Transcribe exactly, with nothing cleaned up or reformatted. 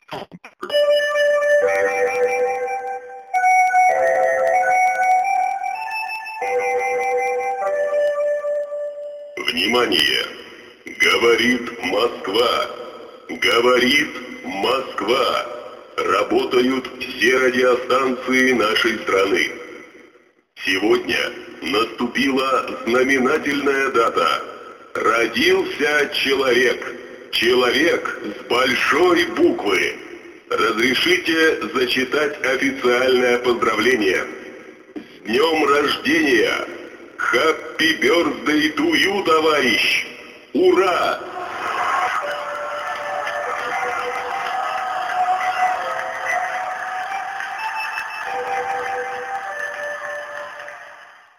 Внимание! Говорит Москва! Говорит Москва! Работают все радиостанции нашей страны. Сегодня наступила знаменательная дата. Родился человек. Человек с большой буквы. Разрешите зачитать официальное поздравление. С днем рождения! Happy birthday to you, товарищ! Ура!